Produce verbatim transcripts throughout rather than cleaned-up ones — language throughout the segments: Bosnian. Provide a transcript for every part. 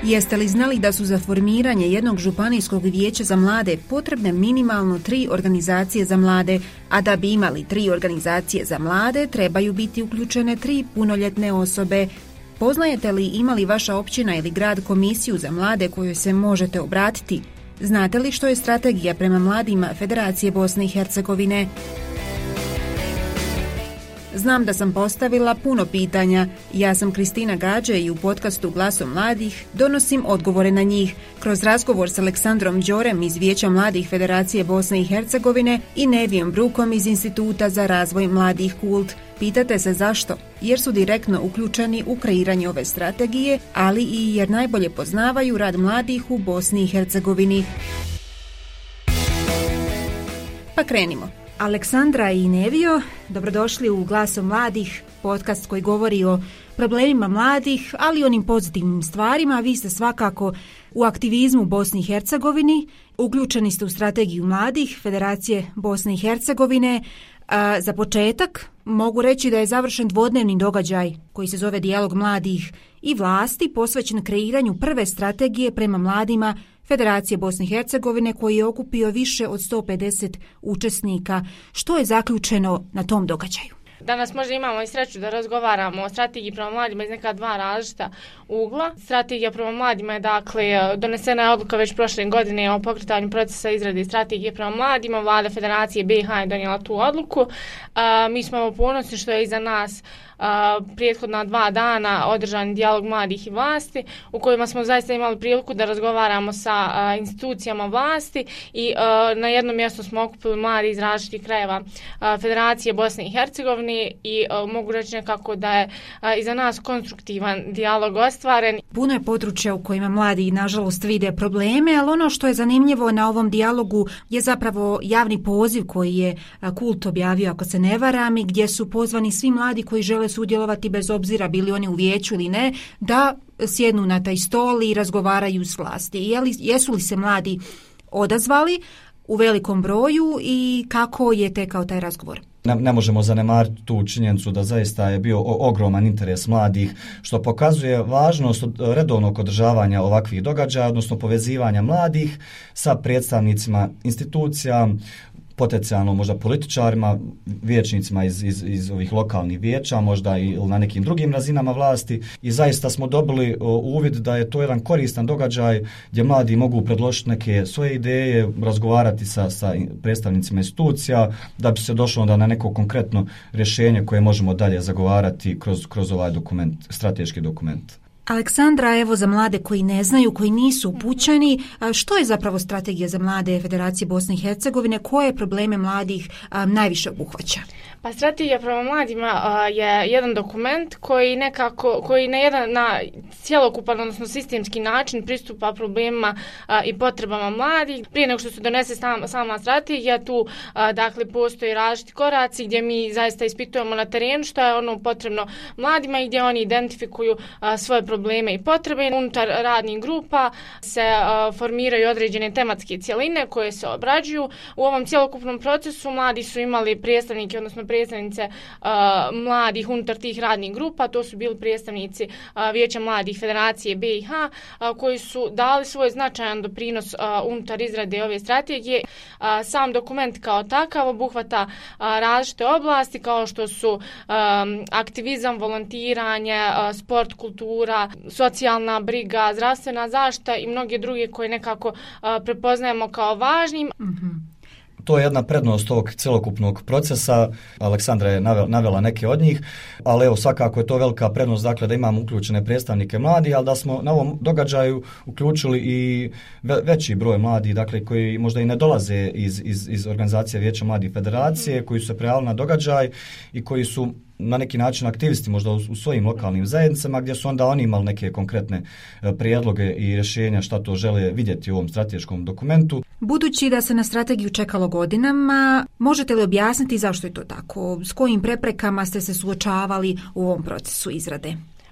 Jeste li znali da su za formiranje jednog županijskog vijeća za mlade potrebne minimalno tri organizacije za mlade, a da bi imali tri organizacije za mlade trebaju biti uključene tri punoljetne osobe? Poznajete li ima li vaša općina ili grad komisiju za mlade kojoj se možete obratiti? Znate li što je strategija prema mladima Federacije Bosne i Hercegovine? Znam da sam postavila puno pitanja. Ja sam Kristina Gađe i u podcastu Glasom mladih donosim odgovore na njih kroz razgovor s Aleksandrom Đorem iz Vijeća mladih Federacije Bosne i Hercegovine i Nevijom Brukom iz Instituta za razvoj mladih Kult. Pitate se zašto? Jer su direktno uključeni u kreiranje ove strategije, ali i jer najbolje poznavaju rad mladih u Bosni i Hercegovini. Pa krenimo. Aleksandra i Nevio, dobrodošli u Glasom mladih, podcast koji govori o problemima mladih, ali i onim pozitivnim stvarima. Vi ste svakako u aktivizmu Bosni i Hercegovini, uključeni ste u strategiju mladih Federacije Bosne i Hercegovine. A za početak mogu reći da je završen dvodnevni događaj koji se zove Dijalog mladih i vlasti posvećen kreiranju prve strategije prema mladima Federacije Bosne i Hercegovine koji je okupio više od sto pedeset učesnika. Što je zaključeno na tom događaju? Danas možda imamo i sreću da razgovaramo o strategiji prema mladima iz neka dva različita ugla. Strategija prema mladima je dakle donesena je odluka već prošle godine o pokretanju procesa izrade strategije prema mladima. Vlada Federacije B i H je donijela tu odluku. A, mi smo ponosni što je iza nas a, prethodna dva dana održan dijalog mladih i vlasti u kojima smo zaista imali priliku da razgovaramo sa a, institucijama vlasti i a, na jednom mjestu smo okupili mladi iz različitih krajeva a, Federacije Bosne i Hercegovine i a, mogu reći nekako da je a, iza nas konstruktivan dijalog ostvaren. Puno je područja u kojima mladi nažalost vide probleme, ali ono što je zanimljivo na ovom dijalogu je zapravo javni poziv koji je Kult objavio, ako se ne varam, i gdje su pozvani svi mladi koji žele sudjelovati bez obzira bili oni u vijeću ili ne, da sjednu na taj stol i razgovaraju s vlasti. Jeli, jesu li se mladi odazvali u velikom broju i kako je tekao taj razgovor? Ne, ne možemo zanemariti tu činjenicu da zaista je bio ogroman interes mladih, što pokazuje važnost redovnog održavanja ovakvih događaja, odnosno povezivanja mladih sa predstavnicima institucija, potencijalno možda političarima, vijećnicima iz, iz, iz ovih lokalnih vijeća, možda i na nekim drugim razinama vlasti, i zaista smo dobili uvid da je to jedan koristan događaj gdje mladi mogu predložiti neke svoje ideje, razgovarati sa, sa predstavnicima institucija, da bi se došlo onda na neko konkretno rješenje koje možemo dalje zagovarati kroz, kroz ovaj dokument, strateški dokument. Aleksandra, evo za mlade koji ne znaju, koji nisu upućeni, što je zapravo strategija za mlade Federacije Bosne i Hercegovine, koje probleme mladih a, najviše obuhvaća? Pa strategija prema mladima a, je jedan dokument koji nekako, koji na jedan na cjelokupan, odnosno sistemski način pristupa problemima a, i potrebama mladih. Prije nego što se donese sama, sama strategija, tu a, dakle postoji različiti koraci gdje mi zaista ispitujemo na terenu što je ono potrebno mladima i gdje oni identifikuju a, svoje probleme probleme i potrebe. Unutar radnih grupa se uh, formiraju određene tematske cjeline koje se obrađuju. U ovom cjelokupnom procesu mladi su imali predstavnike, odnosno predstavnice uh, mladih unutar tih radnih grupa. To su bili predstavnici uh, Vijeća mladih Federacije B i H uh, koji su dali svoj značajan doprinos uh, unutar izrade ove strategije. Uh, sam dokument kao takav obuhvata uh, različite oblasti kao što su um, aktivizam, volontiranje, uh, sport, kultura, socijalna briga, zdravstvena zaštita i mnoge druge koje nekako uh, prepoznajemo kao važnim. Mm-hmm. To je jedna prednost ovog celokupnog procesa. Aleksandra je navela, navela neke od njih, ali evo svakako je to velika prednost, dakle da imamo uključene predstavnike mladih, ali da smo na ovom događaju uključili i ve, veći broj mladih, dakle koji možda i ne dolaze iz, iz, iz organizacije Vijeća mladih Federacije, koji su se prijavili na događaj i koji su na neki način aktivisti možda u, u svojim lokalnim zajednicama, gdje su onda oni imali neke konkretne e, prijedloge i rješenja šta to žele vidjeti u ovom strateškom dokumentu. Budući da se na strategiju čekalo godinama, možete li objasniti zašto je to tako? S kojim preprekama ste se suočavali u ovom procesu izrade?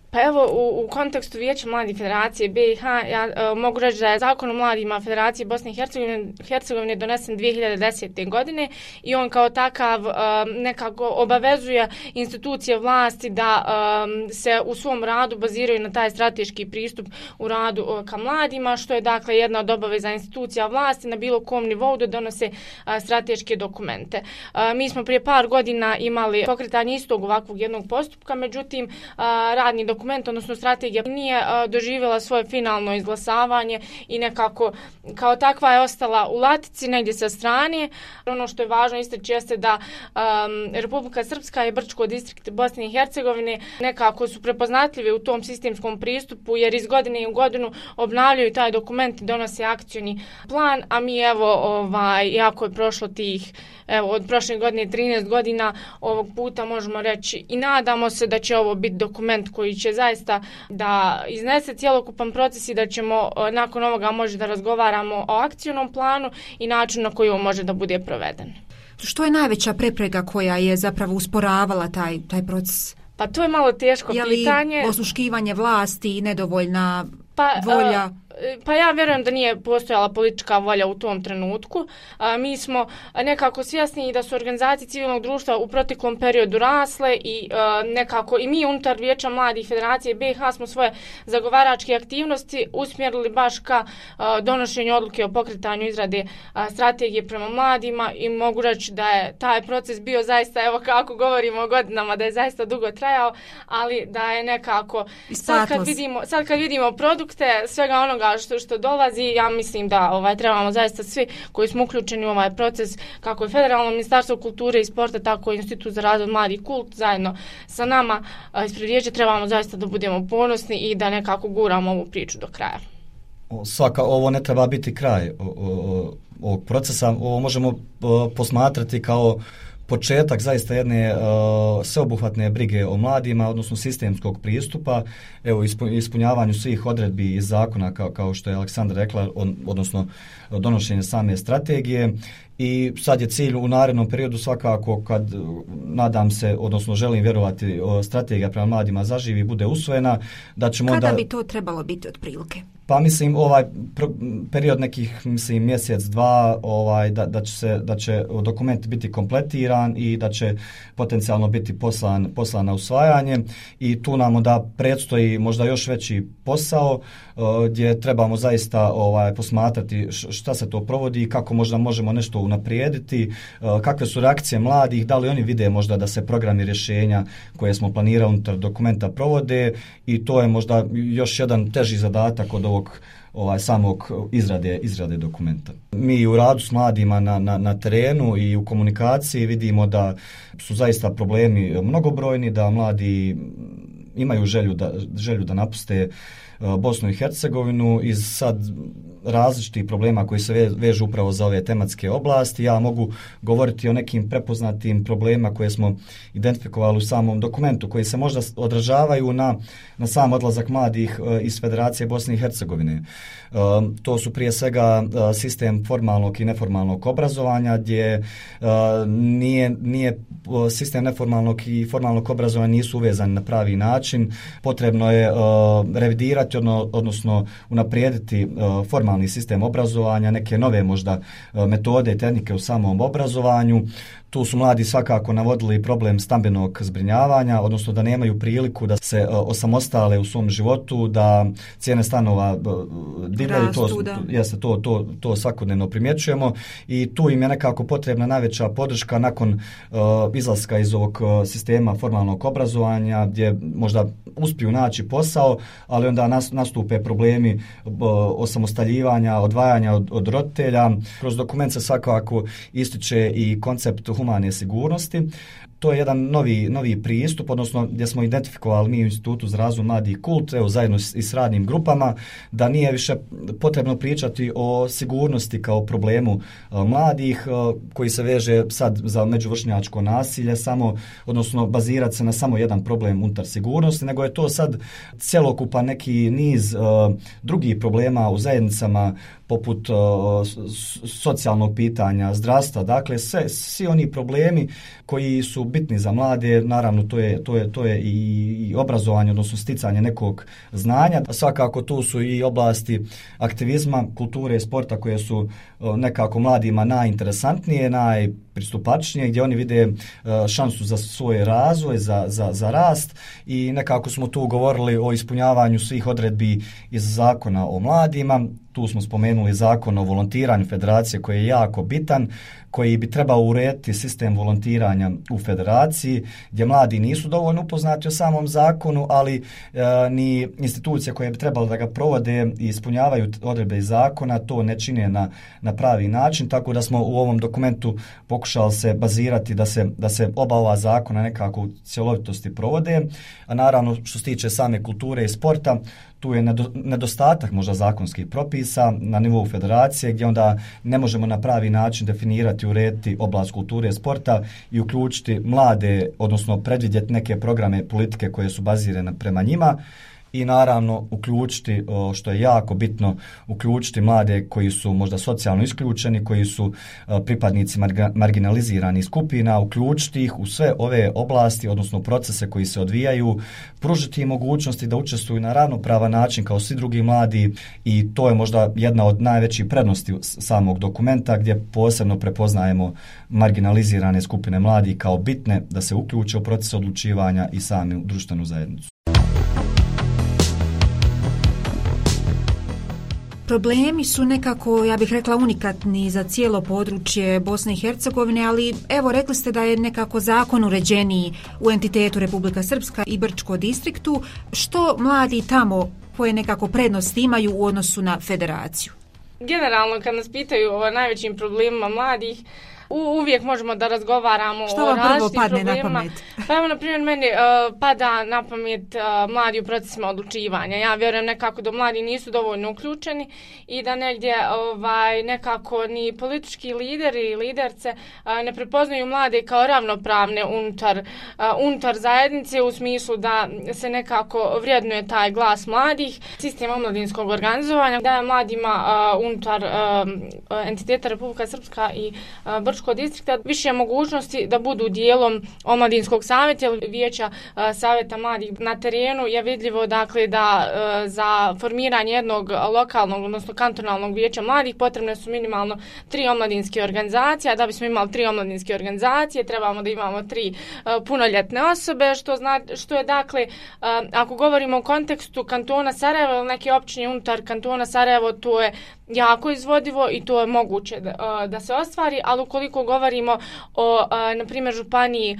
Pa evo, u, u kontekstu Vijeća mladih Federacije B i H, ja e, mogu reći da je Zakon o mladima Federacije Bosne i Hercegovine, Hercegovine donesen dvije hiljade desete. godine i on kao takav e, nekako obavezuje institucije vlasti da e, se u svom radu baziraju na taj strateški pristup u radu e, ka mladima, što je dakle jedna od obaveza institucija vlasti na bilo kom nivou da donose e, strateške dokumente. E, mi smo prije par godina imali pokretanje istog ovakvog jednog postupka, međutim e, radni dokument dokument, odnosno strategija nije a, doživjela svoje finalno izglasavanje i nekako kao takva je ostala u latici negdje sa strane. Ono što je važno istaći jeste da a, Republika Srpska i Brčko distrikt Bosne i Hercegovine nekako su prepoznatljivi u tom sistemskom pristupu jer iz godine u godinu obnavljaju taj dokument i donose akcioni plan, a mi evo, ovaj, jako je prošlo tih, evo, od prošle godine trinaest godina, ovog puta možemo reći i nadamo se da će ovo biti dokument koji će zaista da iznese cjelokupan proces i da ćemo nakon ovoga može da razgovaramo o akcijnom planu i načinu na koji on može da bude proveden. Što je najveća prepreka koja je zapravo usporavala taj, taj proces? Pa to je malo teško je li pitanje. Je li osluškivanje vlasti i nedovoljna pa, volja? Uh, Pa ja vjerujem da nije postojala politička volja u tom trenutku. A, mi smo nekako svjesni da su organizacije civilnog društva u proteklom periodu rasle i a, nekako i mi unutar Vijeća mladih Federacije B i H smo svoje zagovaračke aktivnosti usmjerili baš ka a, donošenju odluke o pokretanju izrade a, strategije prema mladima i mogu reći da je taj proces bio zaista, evo kako govorimo o godinama, da je zaista dugo trajao, ali da je nekako sad kad vidimo, sad kad vidimo produkte svega onoga što što dolazi, ja mislim da ovaj trebamo zaista svi koji smo uključeni u ovaj proces, kako je Federalno ministarstvo kulture i sporta, tako i Institut za razvoj mladih kult zajedno sa nama ispred vijeća, trebamo zaista da budemo ponosni i da nekako guramo ovu priču do kraja. Svaka, ovo ne treba biti kraj ovog procesa, ovo možemo posmatrati kao početak zaista jedne uh, sveobuhvatne brige o mladima, odnosno sistemskog pristupa, evo ispunjavanju svih odredbi iz zakona kao, kao što je Aleksandra rekla, on, odnosno donošenje same strategije. I sad je cilj u narednom periodu svakako kad, nadam se, odnosno želim vjerovati, strategija prema mladima zaživi bude usvojena, da ćemo Kada onda... bi to trebalo biti otprilike? Pa mislim ovaj period nekih mislim mjesec dva ovaj da da će se da će dokument biti kompletiran i da će potencijalno biti poslan poslan na usvajanje i tu nam onda predstoji možda još veći posao uh, gdje trebamo zaista ovaj posmatrati šta se to provodi i kako možda možemo nešto unaprijediti, uh, kakve su reakcije mladih, da li oni vide možda da se programi rješenja koje smo planirali unutar dokumenta provode i to je možda još jedan teži zadatak od ovog ovaj samog izrade izrade dokumenta. Mi u radu s mladima na, na, na terenu i u komunikaciji vidimo da su zaista problemi mnogobrojni, da mladi imaju želju da želju da napuste Bosnu i Hercegovinu iz sad različitih problema koji se vežu upravo za ove tematske oblasti. Ja mogu govoriti o nekim prepoznatim problemima koje smo identifikovali u samom dokumentu, koji se možda odražavaju na, na sam odlazak mladih iz Federacije Bosne i Hercegovine. To su prije svega sistem formalnog i neformalnog obrazovanja, gdje nije, nije sistem neformalnog i formalnog obrazovanja nisu uvezani na pravi način. Potrebno je revidirati, odnosno unaprijediti formalni sistem obrazovanja, neke nove možda metode i tehnike u samom obrazovanju. Tu su mladi svakako navodili problem stambenog zbrinjavanja, odnosno da nemaju priliku da se osamostale u svom životu, da cijene stanova divljaju, to, jeste, to, to, to svakodnevno primjećujemo i tu im je nekako potrebna najveća podrška nakon uh, izlaska iz ovog sistema formalnog obrazovanja, gdje možda uspiju naći posao, ali onda nas, nastupe problemi uh, osamostaljivanja, odvajanja od, od roditelja. Kroz dokument se svakako ističe i koncept humane sigurnosti. To je jedan novi, novi pristup, odnosno gdje smo identifikovali mi u Institutu za razvoj mladih kult, evo zajedno i s radnim grupama, da nije više potrebno pričati o sigurnosti kao problemu uh, mladih uh, koji se veže sad za međuvršnjačko nasilje, samo, odnosno bazirati se na samo jedan problem unutar sigurnosti, nego je to sad cjelokupan neki niz uh, drugih problema u zajednicama poput socijalnog pitanja, zdravstva, dakle sve, svi oni problemi koji su bitni za mlade, naravno to je, to je, to je i obrazovanje, odnosno sticanje nekog znanja. Svakako tu su i oblasti aktivizma, kulture i sporta koje su nekako mladima najinteresantnije, najpristupačnije, gdje oni vide šansu za svoj razvoj, za, za, za rast i nekako smo tu govorili o ispunjavanju svih odredbi iz zakona o mladima. Tu smo spomenuli zakon o volontiranju federacije koji je jako bitan, koji bi trebao urediti sistem volontiranja u federaciji, gdje mladi nisu dovoljno upoznati o samom zakonu, ali e, ni institucije koje bi trebalo da ga provode i ispunjavaju odredbe iz zakona to ne čine na, na pravi način, tako da smo u ovom dokumentu pokušali se bazirati da se, da se oba ova zakona nekako u cjelovitosti provode. A naravno što se tiče same kulture i sporta, tu je nedostatak možda zakonskih propisa na nivou federacije gdje onda ne možemo na pravi način definirati, urediti oblast kulture i sporta i uključiti mlade, odnosno predvidjeti neke programe politike koje su bazirane prema njima. I naravno uključiti, što je jako bitno, uključiti mlade koji su možda socijalno isključeni, koji su pripadnici marginaliziranih skupina, uključiti ih u sve ove oblasti, odnosno procese koji se odvijaju, pružiti im mogućnosti da učestvuju na ravnopravan način kao svi drugi mladi i to je možda jedna od najvećih prednosti samog dokumenta gdje posebno prepoznajemo marginalizirane skupine mladih kao bitne da se uključe u proces odlučivanja i sami u društvenu zajednicu. Problemi su nekako, ja bih rekla, unikatni za cijelo područje Bosne i Hercegovine, ali evo rekli ste da je nekako zakon uređeniji u entitetu Republika Srpska i Brčko distriktu. Što mladi tamo koje nekako prednosti imaju u odnosu na federaciju? Generalno kad nas pitaju o najvećim problemima mladih, U, uvijek možemo da razgovaramo što o različitim problemima. Na pamet? Pa evo, na primjer, meni uh, pada na pamet uh, mladi u procesima odlučivanja. Ja vjerujem nekako da mladi nisu dovoljno uključeni i da negdje ovaj, nekako ni politički lideri i liderce uh, ne prepoznaju mlade kao ravnopravne unutar, uh, unutar zajednice u smislu da se nekako vrijednuje taj glas mladih. Sistem omladinskog organizovanja daje mladima uh, unutar uh, entiteta Republika Srpska i uh, Brčko distrikta više mogućnosti da budu dijelom omladinskog savjeta ili vijeća savjeta mladih. Na terenu je vidljivo dakle da za formiranje jednog lokalnog, odnosno kantonalnog vijeća mladih potrebne su minimalno tri omladinske organizacije, a da bismo imali tri omladinske organizacije trebamo da imamo tri punoljetne osobe, što, zna, što je dakle, ako govorimo o kontekstu kantona Sarajevo ili neke općine unutar kantona Sarajevo, to je jako izvodivo i to je moguće da, da se ostvari, ali ukoliko govorimo o, na primjer, županiji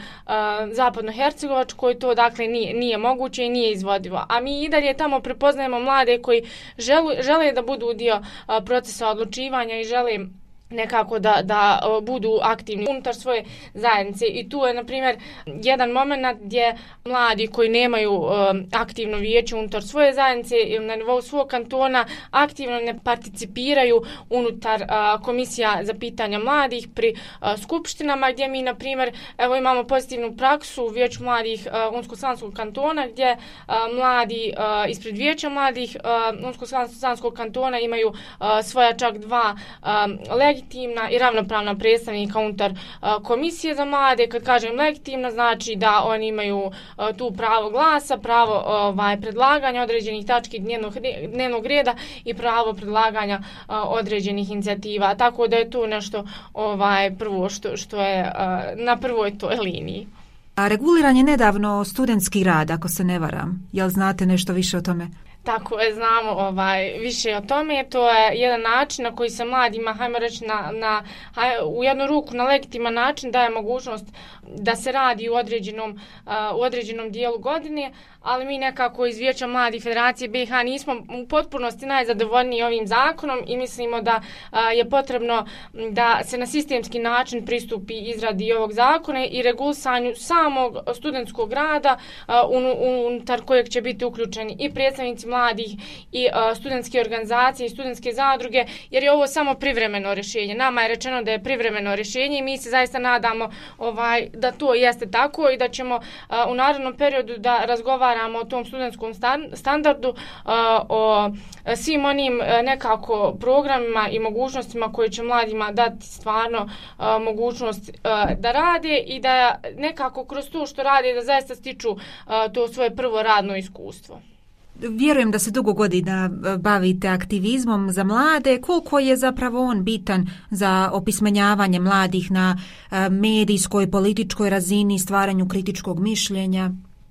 Zapadno-Hercegovačkoj, to dakle nije, nije moguće i nije izvodivo. A mi i dalje tamo prepoznajemo mlade koji želu, žele da budu dio procesa odlučivanja i žele nekako da, da budu aktivni unutar svoje zajednice. I tu je, na primjer, jedan moment gdje mladi koji nemaju uh, aktivno vijeće unutar svoje zajednice ili na nivou svog kantona aktivno ne participiraju unutar uh, komisija za pitanja mladih pri uh, skupštinama gdje mi, na primjer, evo imamo pozitivnu praksu u vijeću mladih uh, Unsko-Sanskog kantona gdje uh, mladi uh, ispred vijeća mladih uh, Unsko-Sanskog kantona imaju uh, svoja čak dva um, legitimna i ravnopravna predstavnika unutar uh, komisije za mlade. Kad kažem legitimna, znači da oni imaju uh, tu pravo glasa, pravo ovaj, predlaganja određenih tački dnevnog, dnevnog reda i pravo predlaganja uh, određenih inicijativa. Tako da je tu nešto ovaj, prvo što, što je uh, na prvoj toj liniji. A reguliran je nedavno studentski rad, ako se ne varam. Jel znate nešto više o tome? Tako je, znamo ovaj, više o tome. To je jedan način na koji se mladima, hajmo reći, na, na, haj, u jednu ruku na legitiman način daje mogućnost da se radi u određenom, uh, u određenom dijelu godine, ali mi nekako iz Vijeća mladih Federacije B i H nismo u potpunosti najzadovoljniji ovim zakonom i mislimo da uh, je potrebno da se na sistemski način pristupi izradi ovog zakona i regulisanju samog studentskog rada uh, unutar kojeg će biti uključeni i predstavnici mladih i uh, studentske organizacije i studentske zadruge, jer je ovo samo privremeno rješenje. Nama je rečeno da je privremeno rješenje i mi se zaista nadamo ovaj, da to jeste tako i da ćemo uh, u narednom periodu da razgovaramo razgovaramo o tom studentskom standardu, o svim onim nekako programima i mogućnostima koje će mladima dati stvarno mogućnost da rade i da nekako kroz to što rade da zaista stiču to svoje prvo radno iskustvo. Vjerujem da se dugo godina bavite aktivizmom za mlade. Koliko je zapravo on bitan za opismenjavanje mladih na medijskoj, političkoj razini, stvaranju kritičkog mišljenja?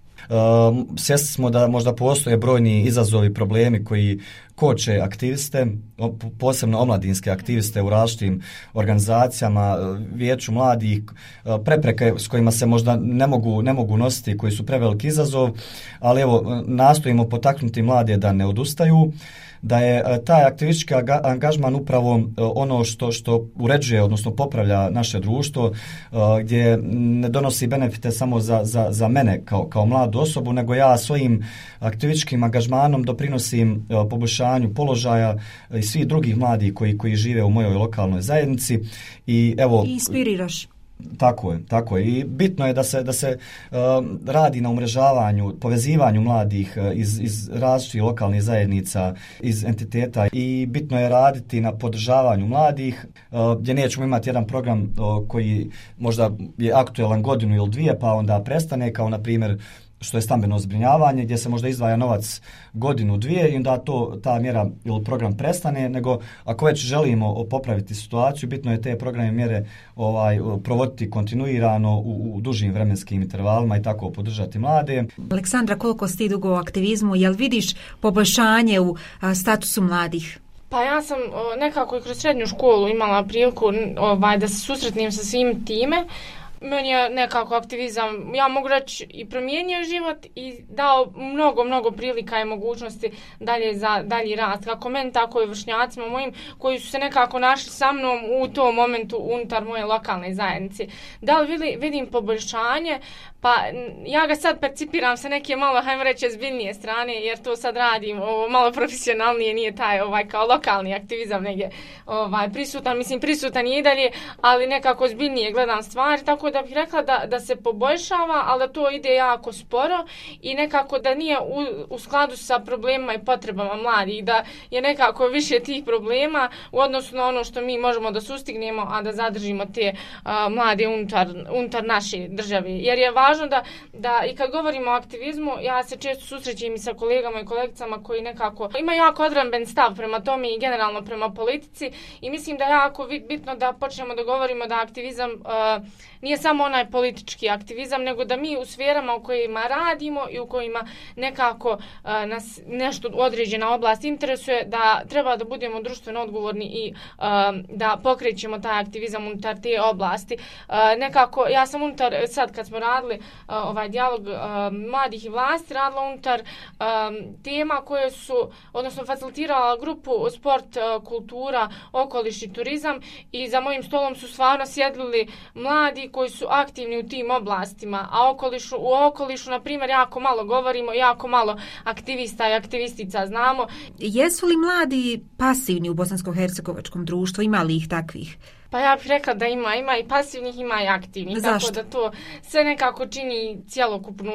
Um, svjesni smo da možda postoje brojni izazovi, problemi koji koče aktiviste, posebno omladinske aktiviste u različitim organizacijama, vijeću mladih, prepreke s kojima se možda ne mogu, ne mogu nositi, koji su preveliki izazov, ali evo, nastojimo potaknuti mlade da ne odustaju, da je taj aktivistički angažman upravo ono što, što uređuje, odnosno popravlja naše društvo, gdje ne donosi benefite samo za, za, za mene kao, kao mladu osobu, nego ja svojim aktivističkim angažmanom doprinosim poboljšanju položaja i svih drugih mladih koji, koji žive u mojoj lokalnoj zajednici. I evo, I inspiriraš. Tako je, tako je. I bitno je da se, da se uh, radi na umrežavanju, povezivanju mladih uh, iz, iz različitih lokalnih zajednica, iz entiteta i bitno je raditi na podržavanju mladih, uh, gdje nećemo imati jedan program uh, koji možda je aktuelan godinu ili dvije pa onda prestane, kao na primjer što je stambeno zbrinjavanje, gdje se možda izdvaja novac godinu, dvije i onda to, ta mjera ili program prestane, nego ako već želimo popraviti situaciju, bitno je te programe mjere ovaj, provoditi kontinuirano u, u dužim vremenskim intervalima i tako podržati mlade. Aleksandra, koliko si ti dugo u aktivizmu, jel vidiš poboljšanje u a, statusu mladih? Pa ja sam o, nekako i kroz srednju školu imala priliku ovaj, da se susretnim sa svim time. Meni je nekako aktivizam, ja mogu reći, i promijenio život i dao mnogo, mnogo prilika i mogućnosti dalje za dalji rast. Kako meni, tako i vršnjacima mojim koji su se nekako našli sa mnom u tom momentu unutar moje lokalne zajednice. Da li vidim poboljšanje? Pa ja ga sad percipiram sa neke malo, hajmo reći, zbiljnije strane, jer to sad radim ovo, malo profesionalnije, nije taj ovaj kao lokalni aktivizam negdje ovaj, prisutan. Mislim, prisutan je i dalje, ali nekako zbiljnije gledam stvari, tako da bih rekla da, da se poboljšava, ali da to ide jako sporo i nekako da nije u, u skladu sa problemima i potrebama mladih, da je nekako više tih problema u odnosu na ono što mi možemo da sustignemo, a da zadržimo te a, mlade unutar, unutar naše države. Jer je važno da, da i kad govorimo o aktivizmu, ja se često susrećem i sa kolegama i kolegicama koji nekako imaju jako odbramben stav prema tome i generalno prema politici i mislim da je jako bitno da počnemo da govorimo da aktivizam a, nije samo onaj politički aktivizam, nego da mi u sferama u kojima radimo i u kojima nekako uh, nas nešto određena oblast interesuje, da treba da budemo društveno odgovorni i uh, da pokrećemo taj aktivizam unutar te oblasti. Uh, nekako, ja sam unutar, sad kad smo radili uh, ovaj dijalog uh, mladih i vlasti, radila unutar um, tema koje su, odnosno facilitirala grupu sport, uh, kultura, okoliš i turizam i za mojim stolom su stvarno sjedili mladi koji su aktivni u tim oblastima, a okolišu, u okolišu, na primjer, jako malo govorimo, jako malo aktivista i aktivistica znamo. Jesu li mladi pasivni u bosansko-hercegovačkom društvu? Ima li ih takvih? Pa ja bih rekla da ima, ima i pasivnih, ima i aktivnih. Zašto? Tako da to sve nekako čini cjelokupnu,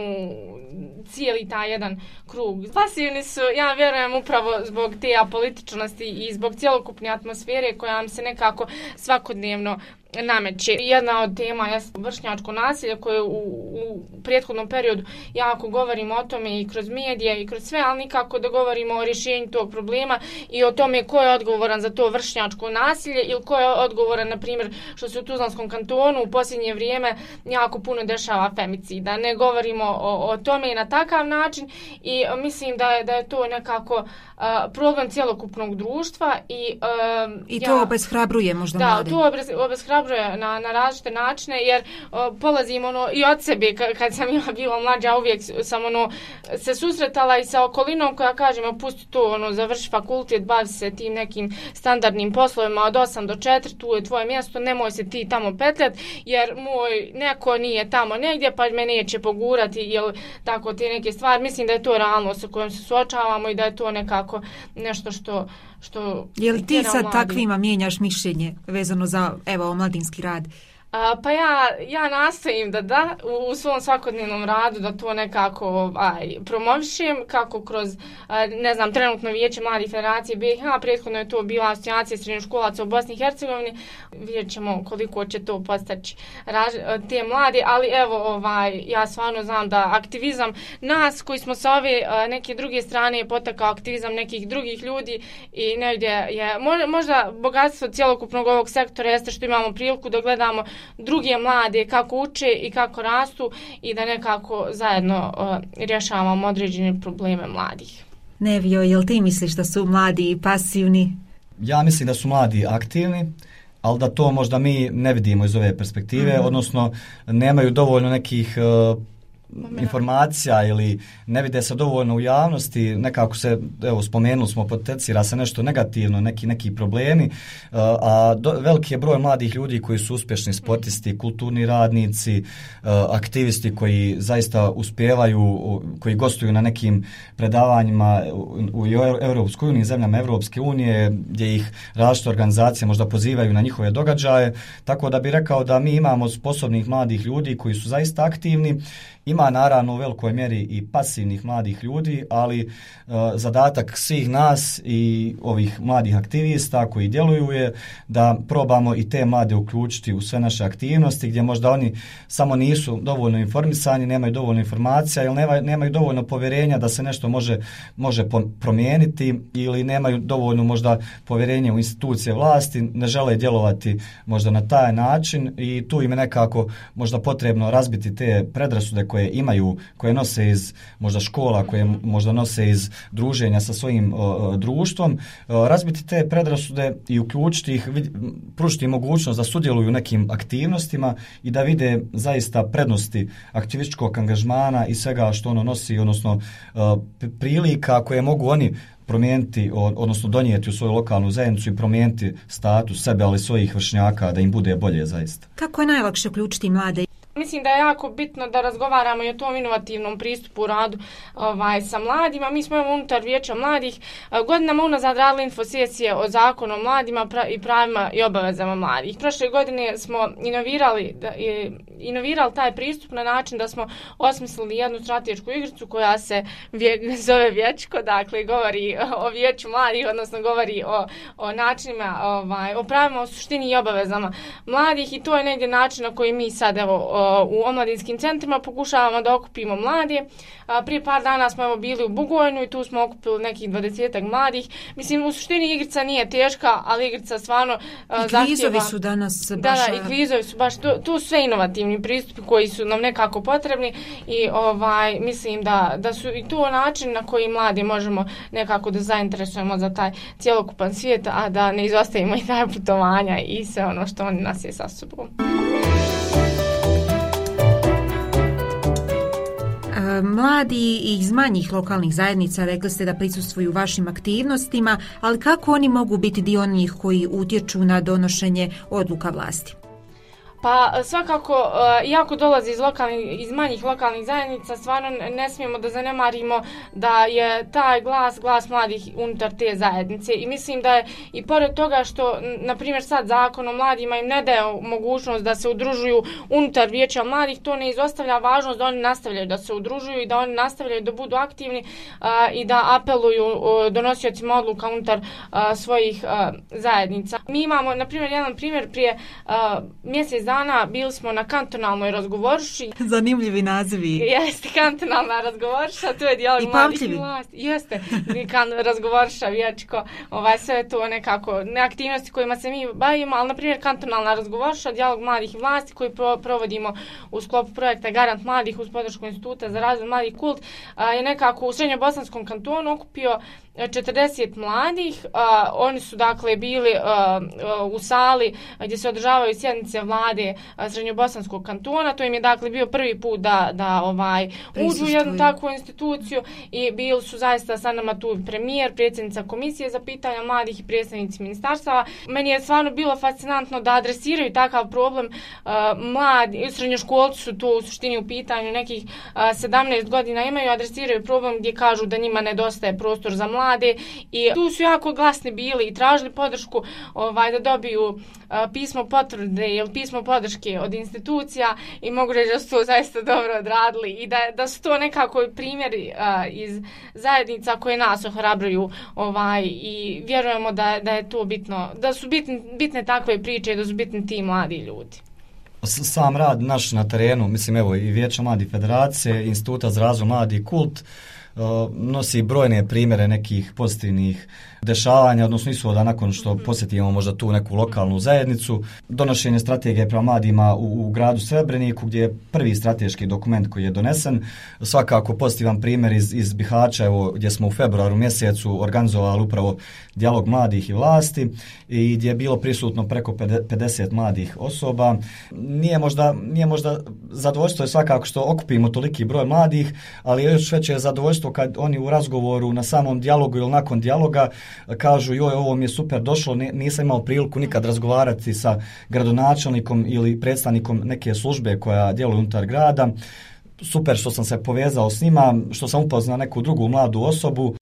cijeli taj jedan krug. Pasivni su, ja vjerujem, upravo zbog te apolitičnosti i zbog cjelokupne atmosfere koja vam se nekako svakodnevno nameće. Jedna od tema je vršnjačko nasilje koje u, u prethodnom periodu jako govorimo o tome i kroz medije i kroz sve, ali nikako da govorimo o rješenju tog problema i o tome ko je odgovoran za to vršnjačko nasilje ili ko je odgovoran, na primjer, što se u Tuzlanskom kantonu u posljednje vrijeme jako puno dešava femicida. Ne govorimo o, o tome i na takav način i mislim da je, da je to nekako uh, problem cjelokupnog društva i, uh, I to ja, obeshrabruje možda da, mlade. Da, to obeshrabruje Na, na različite načine, jer o, polazim ono, i od sebe, kad, kad sam ja bila mlađa, uvijek sam ono, se susretala i sa okolinom koja kaže, pusti to, ono, završi fakultet, bavi se tim nekim standardnim poslovima od osam do četiri, tu je tvoje mjesto, nemoj se ti tamo petljat, jer moj neko nije tamo negdje, pa me neće pogurati, ili tako te neke stvari. Mislim da je to realnost sa kojom se suočavamo i da je to nekako nešto što što je li ti sad mladi. Takvima mijenjaš mišljenje vezano za, evo, omladinski rad? A, pa ja, ja nastojim da da u, u svom svakodnevnom radu da to nekako aj, promovišem, kako kroz, a, ne znam, trenutno vijeće mladih federacije B i H, prethodno je to bila asocijacija srednjoškolaca u Bosni i Hercegovini, vidjet ćemo koliko će to postaći raž, te mlade, ali evo, ovaj, ja stvarno znam da aktivizam nas koji smo sa ove a, neke druge strane je potakao aktivizam nekih drugih ljudi i negdje je možda, možda bogatstvo cjelokupnog ovog sektora jeste što imamo priliku da gledamo druge mlade kako uče i kako rastu i da nekako zajedno uh, rješavamo određene probleme mladih. Nevio, jel ti misliš da su mladi pasivni? Ja mislim da su mladi aktivni, ali da to možda mi ne vidimo iz ove perspektive, mm-hmm. odnosno nemaju dovoljno nekih uh, informacija ili ne vide se dovoljno u javnosti, nekako se, evo, spomenuli smo, potencira se nešto negativno, neki neki problemi, a do, veliki je broj mladih ljudi koji su uspješni sportisti, kulturni radnici, aktivisti koji zaista uspijevaju, koji gostuju na nekim predavanjima u Europskoj uniji, zemljama Europske unije, gdje ih različite organizacije možda pozivaju na njihove događaje, tako da bi rekao da mi imamo sposobnih mladih ljudi koji su zaista aktivni. Ima naravno u velikoj mjeri i pasivnih mladih ljudi, ali uh, zadatak svih nas i ovih mladih aktivista koji djeluju je da probamo i te mlade uključiti u sve naše aktivnosti, gdje možda oni samo nisu dovoljno informisani, nemaju dovoljno informacija ili nemaju, nemaju dovoljno povjerenja da se nešto može, može promijeniti ili nemaju dovoljno možda povjerenje u institucije vlasti, ne žele djelovati možda na taj način i tu im je nekako možda potrebno razbiti te predrasude koje imaju, koje nose iz možda škola, koje možda nose iz druženja sa svojim o, društvom, o, razbiti te predrasude i uključiti ih, pružiti mogućnost da sudjeluju u nekim aktivnostima i da vide zaista prednosti aktivističkog angažmana i svega što ono nosi, odnosno o, prilika koje mogu oni promijeniti, odnosno donijeti u svoju lokalnu zajednicu i promijeniti status sebe, ali svojih vršnjaka, da im bude bolje zaista. Kako je najlakše uključiti mlade? Mislim da je jako bitno da razgovaramo i o tom inovativnom pristupu u radu ovaj, sa mladima. Mi smo evo unutar vijeća mladih godinama unazad radili infosesije o zakonu o mladima i pravima i obavezama mladih. Prošle godine smo inovirali, inovirali taj pristup na način da smo osmislili jednu stratešku igricu koja se vje, zove Vječko, dakle govori o vijeću mladih, odnosno govori o, o načinima, ovaj, o pravima, o suštini i obavezama mladih i to je negdje način na koji mi sad evo u omladinskim centrima pokušavamo da okupimo mlade. Prije par dana smo evo bili u Bugojnu i tu smo okupili nekih dvadesetak mladih. Mislim, u suštini igrica nije teška, ali igrica stvarno zahtjeva... I kvizovi su danas baš... Da, da, i kvizovi su baš... Tu, tu sve inovativni pristupi koji su nam nekako potrebni i ovaj mislim da, da su i tu način na koji mladi možemo nekako da zainteresujemo za taj cjelokupan svijet, a da ne izostavimo i taj putovanja i sve ono što oni nas je sa sobom. Mladi iz manjih lokalnih zajednica rekli ste da prisustvuju vašim aktivnostima, ali kako oni mogu biti dio onih koji utječu na donošenje odluka vlasti? Pa svakako, iako dolazi iz, lokalnih, iz manjih lokalnih zajednica, stvarno ne smijemo da zanemarimo da je taj glas, glas mladih unutar te zajednice. I mislim da je i pored toga što, na primjer, sad zakon o mladima im ne daje mogućnost da se udružuju unutar vijeća mladih, to ne izostavlja važnost da oni nastavljaju da se udružuju i da oni nastavljaju da budu aktivni a, i da apeluju a, donosiocima odluka unutar a, svojih a, zajednica. Mi imamo, na primjer, jedan primjer prije a, mjesec dana bili smo na kantonalnoj razgovorši. Zanimljivi nazivi. Jeste, kantonalna razgovorša, tu je dijalog mladih i vlasti. Jeste, kan, razgovorša, Vječko, ovaj, sve to nekako, ne aktivnosti kojima se mi bavimo, ali na primjer kantonalna razgovorša, dijalog mladih i vlasti koji pro, provodimo u sklopu projekta Garant mladih uz podršku Instituta za razvoj mladih Kult, a, je nekako u Srednjobosanskom kantonu okupio četrdeset mladih. A, oni su dakle bili a, a, u sali gdje se održavaju sjednice vlade Srednjobosanskog kantona. To im je dakle bio prvi put da, da ovaj uđu u jednu takvu instituciju i bili su zaista sa nama tu premijer, predsjednica komisije za pitanja mladih i predstavnici ministarstava. Meni je stvarno bilo fascinantno da adresiraju takav problem. A, mladi, srednjoškolci su tu u suštini u pitanju, nekih a, sedamnaest godina imaju, adresiraju problem gdje kažu da njima nedostaje prostor za mlade i tu su jako glasni bili i tražili podršku ovaj, da dobiju a, pismo potvrde ili pismo podrške od institucija i mogu reći da su to zaista dobro odradili i da, da su to nekako primjeri uh, iz zajednica koje nas ohrabruju ovaj, i vjerujemo da, da je to bitno, da su bitne, bitne takve priče i da su bitni ti mladi ljudi. Sam rad naš na terenu, mislim evo i Vijeća mladih federacije, Instituta za razvoj mladih Kult, nosi brojne primjere nekih pozitivnih dešavanja, odnosno ishoda nakon što posjetimo možda tu neku lokalnu zajednicu. Donošenje strategije prema mladima u, u gradu Srebreniku, gdje je prvi strateški dokument koji je donesen. Svakako pozitivan primjer iz, iz Bihaća, evo, gdje smo u februaru mjesecu organizovali upravo dijalog mladih i vlasti i gdje je bilo prisutno preko pedeset mladih osoba. Nije možda, nije možda zadovoljstvo je svakako što okupimo toliki broj mladih, ali još veće je zadovoljstvo kad oni u razgovoru na samom dijalogu ili nakon dijaloga kažu joj, ovo mi je super došlo, nisam imao priliku nikad razgovarati sa gradonačelnikom ili predstavnikom neke službe koja djeluje unutar grada. Super što sam se povezao s njima, što sam upoznao neku drugu mladu osobu.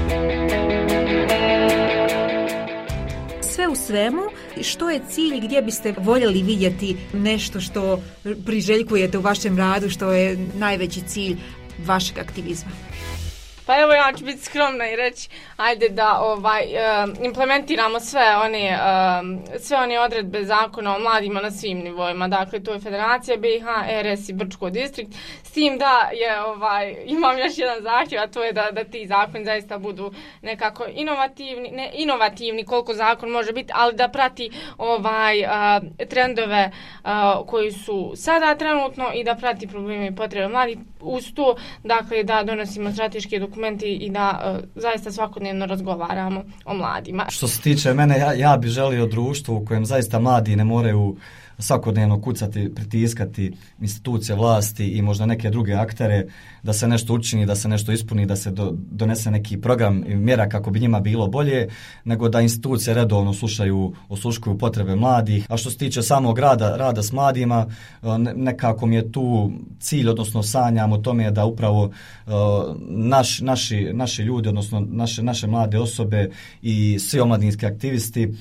Sve u svemu, što je cilj, gdje biste voljeli vidjeti nešto što priželjkujete u vašem radu, što je najveći cilj vašeg aktivizma? Pa evo ja ću biti skromna i reći ajde da ovaj uh, implementiramo sve one uh, sve one odredbe zakona o mladima na svim nivoima. Dakle, to je Federacija B i H, R S i Brčko distrikt. S tim da je ovaj imam još jedan zahtjev, a to je da da ti zakoni zaista budu nekako inovativni, ne inovativni koliko zakon može biti, ali da prati ovaj uh, trendove uh, koji su sada trenutno i da prati probleme i potrebe mladih. Uz to, dakle, da donosimo strateške dokumenti i da uh, zaista svakodnevno razgovaramo o mladima. Što se tiče mene, ja, ja bih želio društvo u kojem zaista mladi ne moraju svakodnevno kucati, pritiskati institucije vlasti i možda neke druge aktere da se nešto učini, da se nešto ispuni, da se do, donese neki program i mjera kako bi njima bilo bolje, nego da institucije redovno slušaju, osluškuju potrebe mladih. A što se tiče samog rada, rada s mladima, nekako mi je tu cilj, odnosno sanjam o tome da upravo naš, naši, naši ljudi, odnosno naše, naše mlade osobe i svi omladinski aktivisti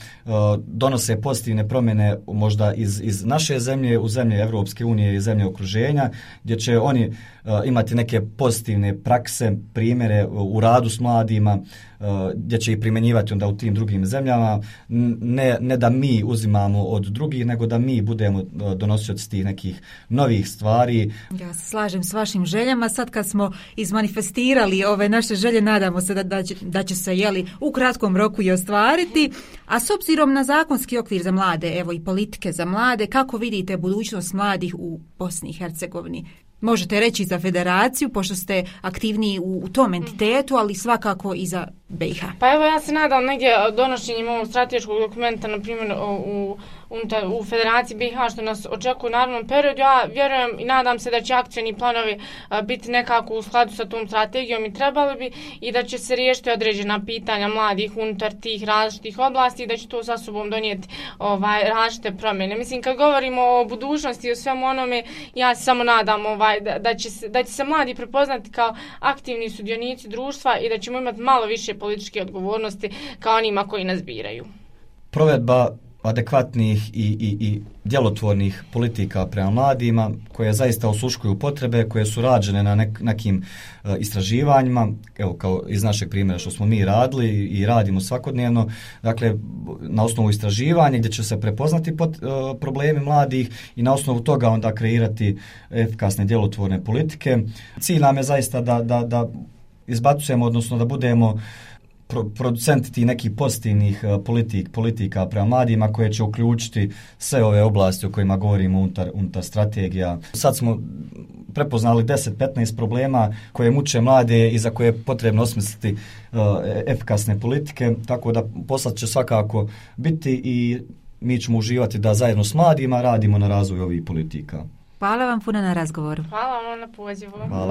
donose pozitivne promjene možda iz, iz naše zemlje u zemlje Evropske unije i zemlje okruženja, gdje će oni imati neke pozitivne prakse, primjere u radu s mladima, gdje će ih primjenjivati onda u tim drugim zemljama. Ne, ne da mi uzimamo od drugih, nego da mi budemo donosioci tih nekih novih stvari. Ja se slažem s vašim željama. Sad kad smo izmanifestirali ove naše želje, nadamo se da, da, će, da će se jeli, u kratkom roku i ostvariti. A s obzirom na zakonski okvir za mlade, evo i politike za mlade, kako vidite budućnost mladih u Bosni i Hercegovini? Možete reći za federaciju, pošto ste aktivniji u, u tom entitetu, ali svakako i za B i H. Pa evo, ja se nadam negdje donošenjem ovog strateškog dokumenta, na primjer u, unutar, u Federaciji B i H, što nas očekuje u narednom periodu. Ja vjerujem i nadam se da će akcioni planovi a, biti nekako u skladu sa tom strategijom i trebali bi, i da će se riješiti određena pitanja mladih unutar tih različitih oblasti i da će to sa sobom donijeti ovaj, različite promjene. Mislim, kad govorimo o budućnosti i o svemu onome, ja se samo nadam ovaj, da, da, će se, da će se mladi prepoznati kao aktivni sudionici društva i da ćemo imati malo više političke odgovornosti kao onima koji nas biraju. Provedba adekvatnih i, i, i djelotvornih politika prema mladima, koje zaista osluškuju potrebe, koje su rađene na nek, nekim uh, istraživanjima, evo kao iz našeg primjera što smo mi radili i, i radimo svakodnevno, dakle na osnovu istraživanja gdje će se prepoznati pot, uh, problemi mladih i na osnovu toga onda kreirati efikasne djelotvorne politike. Cilj nam je zaista da, da, da izbacujemo, odnosno da budemo producenti tih nekih pozitivnih politik, politika prema mladima koje će uključiti sve ove oblasti o kojima govorimo unutar, unutar strategija. Sad smo prepoznali deset do petnaest problema koje muče mlade i za koje je potrebno osmisliti uh, efikasne politike, tako da poslat će svakako biti i mi ćemo uživati da zajedno s mladima radimo na razvoju ovih politika. Hvala vam puno na razgovoru. Hvala vam na pozivu. Hvala.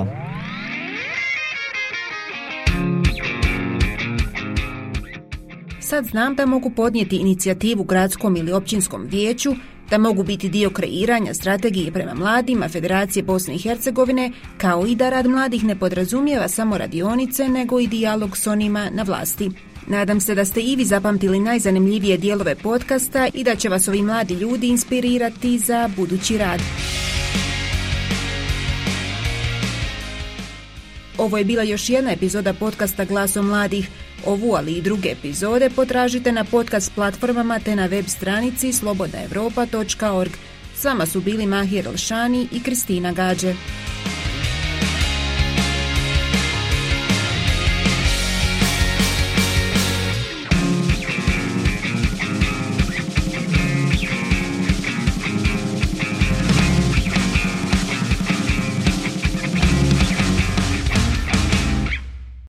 Sad znam da mogu podnijeti inicijativu gradskom ili općinskom vijeću da mogu biti dio kreiranja strategije prema mladima Federacije Bosne i Hercegovine, kao i da rad mladih ne podrazumijeva samo radionice, nego i dijalog s onima na vlasti. Nadam se da ste i vi zapamtili najzanimljivije dijelove podcasta i da će vas ovi mladi ljudi inspirirati za budući rad. Ovo je bila još jedna epizoda podcasta Glasom mladih. Ovu, ali i druge epizode potražite na podcast platformama te na web stranici slobodna europa točka org. S vama su bili Mahir Elšani i Kristina Gađe.